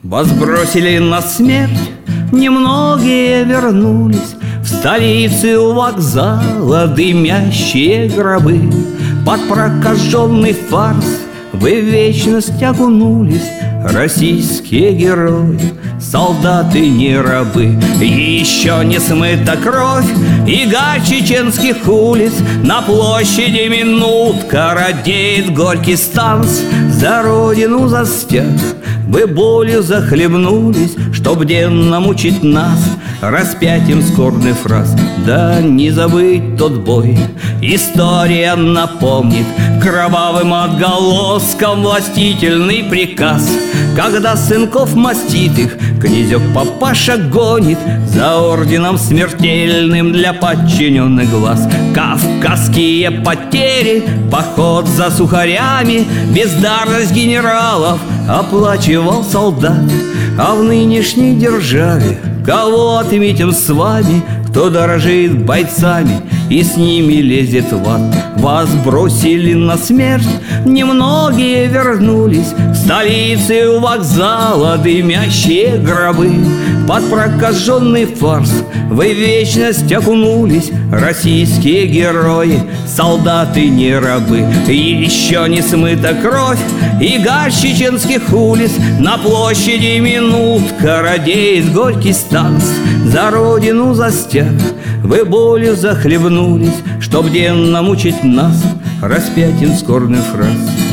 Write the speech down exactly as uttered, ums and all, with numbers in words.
Вас бросили на смерть, немногие вернулись. В столице у вокзала дымящие гробы. Под прокаженный фарс вы в вечность окунулись. Российские герои, солдаты не рабы. Еще не смыта кровь ига чеченских улиц. На площади минутка радеет горький станц. За родину, за стяг вы болью захлебнулись, чтоб денно мучить нас распятием скорбный фраз. Да не забыть тот бой, история напомнит кровавым отголоском властительный приказ. Когда сынков маститых князек папаша гонит за орденом смертельным для подчиненных глаз. Кавказские потери, поход за сухарями, бездарность генералов оплачивал солдат. А в нынешней державе кого отметим с вами? Кто дорожит бойцами и с ними лезет в ад. Вас бросили на смерть, немногие вернулись. В столице у вокзала дымящие гробы. Под прокаженный фарс вы в вечность окунулись. Российские герои, солдаты не рабы. Еще не смыта кровь ига чеченских улиц. На площади минутка радеет горький станц. За родину, за стяг вы болью захлебнулись, чтоб денно мучить нас распятием скорбный фраз.